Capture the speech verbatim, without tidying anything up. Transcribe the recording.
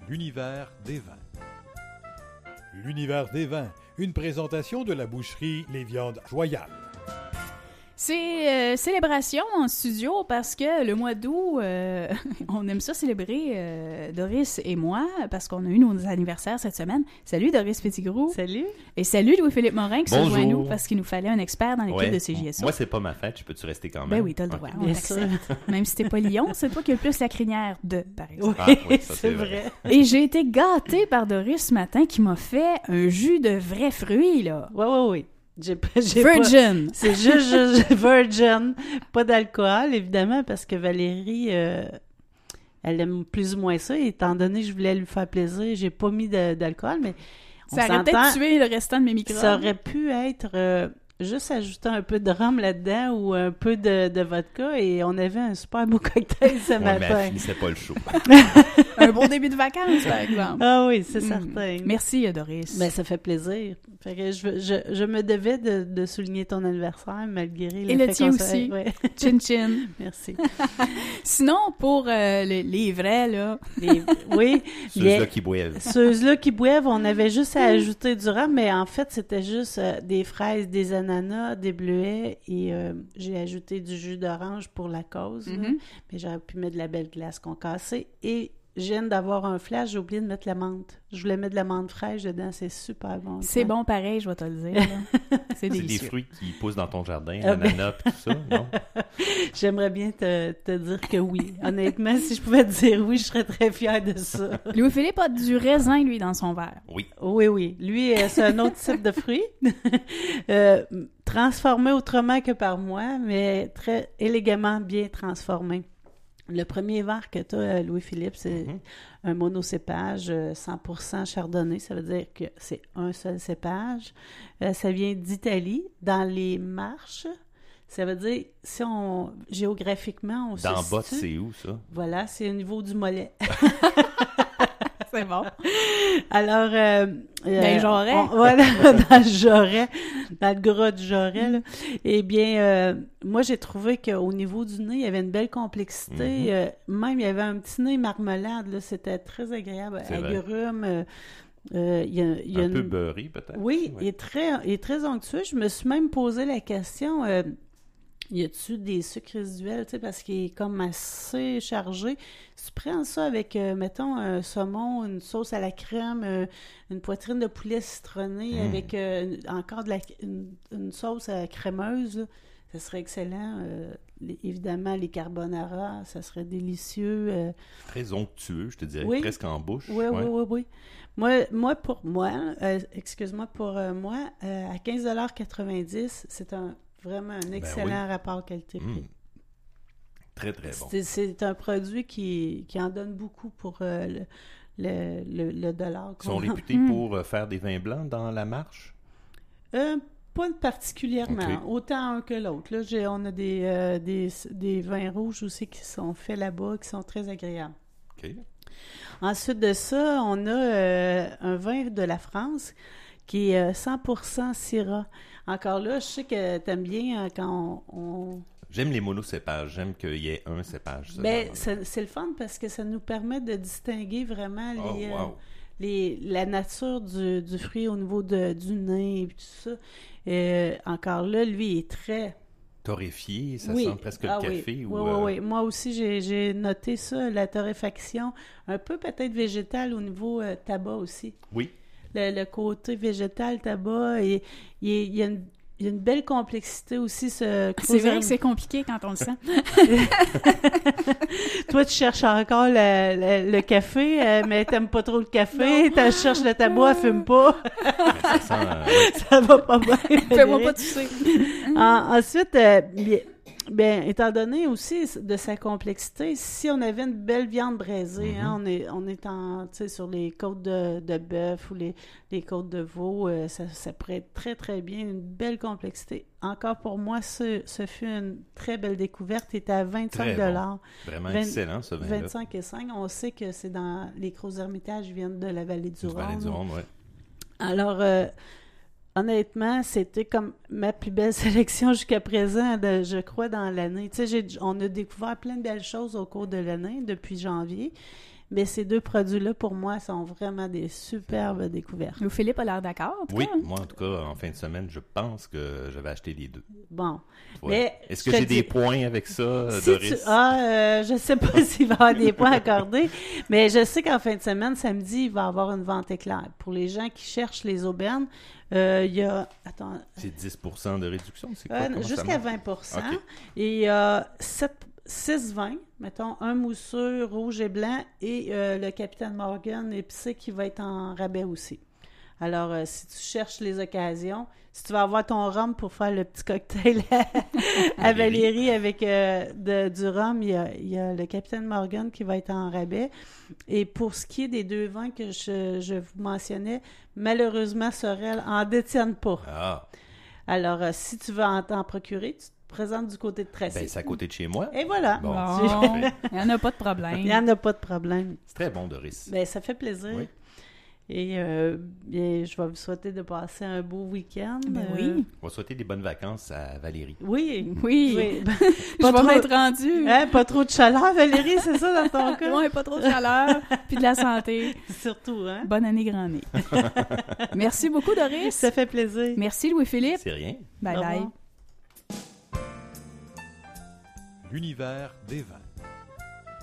l'univers des vins. L'univers des vins, une présentation de la boucherie Les Viandes Joyales. C'est euh, célébration en studio parce que le mois d'août, euh, on aime ça célébrer, euh, Doris et moi, parce qu'on a eu nos anniversaires cette semaine. Salut Doris Petitgrou. Salut. Et salut Louis-Philippe Morin qui se Bonjour. joint à nous parce qu'il nous fallait un expert dans l'équipe Ouais. de C J S O. Moi, c'est pas ma fête, je peux-tu rester quand même? Ben oui, t'as le droit, Okay. on Bien t'accepte. Même si t'es pas Lyon, c'est toi qui as le plus la crinière de, par exemple. Ah, oui, ça, c'est vrai. Et j'ai été gâtée par Doris ce matin qui m'a fait un jus de vrais fruits, là. Oui, oui, oui. J'ai pas, j'ai pas- Virgin. C'est juste, juste virgin. Pas d'alcool, évidemment, parce que Valérie, euh, elle aime plus ou moins ça. Et étant donné que je voulais lui faire plaisir, j'ai pas mis de- d'alcool, mais on Ça aurait s'entend, peut-être tué le restant de mes microbes. ça aurait pu être euh, juste ajouter un peu de rhum là-dedans ou un peu de, de vodka et on avait un super beau cocktail ce Ouais, mais elle matin. finissait pas le show. Un bon début de vacances, par exemple. Ah oui, c'est Mm. certain. Merci, Doris. Ben, ça fait plaisir. Fait que je, je, je me devais de, de souligner ton anniversaire malgré le Et le fait tien qu'on se- aussi. Ouais. Chin chin. Merci. Sinon, pour euh, les, les vrais, là, Les- oui, Ceux-là les- qui boivent. ceux-là qui boivent, on avait juste à ajouter du rhum, mais en fait, c'était juste euh, des fraises, des ananas, des bleuets et euh, j'ai ajouté du jus d'orange pour la cause. là. Mhm. Mais j'aurais pu mettre de la belle glace concassée et je viens d'avoir un flash, j'ai oublié de mettre la menthe. Je voulais mettre de la menthe fraîche dedans, c'est super bon. c'est Ouais. bon pareil, je vais te le dire. là. C'est C'est des délicieux. fruits qui poussent dans ton jardin, Ah ben. l'ananas pis tout ça, non? J'aimerais bien te, te dire que oui. Honnêtement, si je pouvais te dire oui, je serais très fière de ça. Louis-Philippe a du raisin, lui, dans son verre. Oui. Oui, oui. Lui, euh, c'est un autre type de fruit. Euh, transformé autrement que par moi, mais très élégamment bien transformé. Le premier verre que tu as, Louis-Philippe, c'est Mhm. un monocépage euh, cent pour cent chardonnay. Ça veut dire que c'est un seul cépage. Euh, ça vient d'Italie, dans les Marches. Ça veut dire, si on géographiquement, on se Dans bas, situe- c'est où, ça? Voilà, c'est au niveau du mollet. C'est bon. Alors, euh, Ben, euh, Joret. on- voilà, dans le Joret, dans le gras du Joret, là. Eh bien, euh, moi, j'ai trouvé qu'au niveau du nez, il y avait une belle complexité. Mhm. Euh, même, il y avait un petit nez marmelade, là. C'était très agréable. C'est vrai. Agrumes, euh, euh, il y a, il y a Un une- peu beurré, peut-être? Oui, Ouais. il est très, il est très onctueux. Je me suis même posé la question, euh, y a-tu des sucres résiduels, tu sais, parce qu'il est comme assez chargé. Si tu prends ça avec, euh, mettons, un saumon, une sauce à la crème, euh, une poitrine de poulet citronnée Mm. avec euh, une- encore de la, une, une sauce euh, crémeuse, là, ça serait excellent. Euh, les- évidemment, les carbonara, ça serait délicieux. euh, Très onctueux, je te dirais, Oui. presque en bouche. oui, oui, Ouais. oui, oui. Moi, moi pour moi, euh, excuse-moi, pour euh, moi, euh, à quinze dollars quatre-vingt-dix, c'est un, vraiment un excellent rapport qualité-prix. Mm. Très, très bon. C'est, c'est un produit qui, qui en donne beaucoup pour euh, le, le, le, le dollar. Ils sont qu'on- réputés Mm. pour euh, faire des vins blancs dans la marche? Euh, pas particulièrement, Ok. autant un que l'autre. Là, j'ai, on a des, euh, des, des vins rouges aussi qui sont faits là-bas, qui sont très agréables. OK. Ensuite de ça, on a euh, un vin de la France qui est euh, cent pour cent Syrah. Encore là, je sais que t'aimes bien euh, quand on... on- J'aime les monocépages. J'aime qu'il y ait un cépage. ça, Ben, dans- c'est, c'est le fun parce que ça nous permet de distinguer vraiment Oh, les, euh, wow. les, la nature du, du fruit au niveau de, du nez et tout ça. Euh, encore là, lui, il est très... Torréfié, ça oui. sent presque Ah le oui. café. Oui, ou, oui, euh, oui. Moi aussi, j'ai, j'ai noté ça, la torréfaction, un peu peut-être végétale au niveau euh, tabac aussi. Oui. Le, le côté végétal, tabac, et il y a- il y a une il y a une belle complexité aussi. Ce C'est vrai que c'est compliqué quand on le sent. Toi, tu cherches encore le, le, le café, euh, mais t'aimes pas trop le café. Tu cherches le tabac, elle fume pas. Ça sent, euh, ouais. Ça va pas bien. Fais-moi pas tousser. En- ensuite, euh, bien, bien, étant donné aussi de sa complexité, si on avait une belle viande braisée, hein, on est, on est en, tu sais, sur les côtes de, de bœuf ou les, les côtes de veau, euh, ça, ça pourrait être très, très bien, une belle complexité. Encore pour moi, ce, ce fut une très belle découverte. Il était à vingt-cinq dollars. Vraiment vingt- excellent, ce vin-là. vingt-cinq et cinq. On sait que c'est dans les Craux Hermitage, ils viennent de la vallée du Du Valais du Rhône. Rhône, ouais. Alors, euh, honnêtement, c'était comme ma plus belle sélection jusqu'à présent, de, je crois, dans l'année. Tu sais, j'ai- on a découvert plein de belles choses au cours de l'année, depuis janvier. Mais ces deux produits-là, pour moi, sont vraiment des superbes découvertes. Louis Philippe a l'air d'accord, en tout Oui, cas. moi, en tout cas, en fin de semaine, je pense que je vais acheter les deux. Bon. Ouais. Mais Est-ce que je te j'ai dis- des points avec ça, Si Doris? tu- Ah, euh, je sais pas s'il va y avoir des points accordés, mais je sais qu'en fin de semaine, samedi, il va y avoir une vente éclair. Pour les gens qui cherchent les aubaines, euh, il y a... Attends... C'est dix pour cent de réduction, c'est quoi? euh, Comment ça jusqu'à marche? vingt pour cent. Ok. Et il y a sept, six vins, mettons, un mousseux rouge et blanc, et euh, le Capitaine Morgan épicé qui va être en rabais aussi. Alors, euh, si tu cherches les occasions, si tu vas avoir ton rhum pour faire le petit cocktail à, à Valérie avec euh, de, du rhum, il y, a, il y a le Capitaine Morgan qui va être en rabais. Et pour ce qui est des deux vins que je, je vous mentionnais, malheureusement, Sorel en détiennent pas. Ah, Alors, euh, si tu veux en t'en procurer, tu te présentes du côté de Tracy. ben c'est à côté de chez moi. Et voilà. Bon, Bon, parfait. il n'y en a pas de problème. Il n'y en a pas de problème. C'est très bon, Doris. Ben, ça fait plaisir. Oui. Et euh, bien, je vais vous souhaiter de passer un beau week-end. Ben Euh, oui. On va souhaiter des bonnes vacances à Valérie. Oui. Oui. Oui. Ben, Je pas vais trop- m'être rendue. Hein, pas trop de chaleur, Valérie, c'est ça dans ton cas? Ouais, pas trop de chaleur, puis de la santé. Surtout, hein? Bonne année, grand nez. Merci beaucoup, Doris. Ça fait plaisir. Merci, Louis-Philippe. C'est rien. Bye Au bye. revoir. L'univers des vins.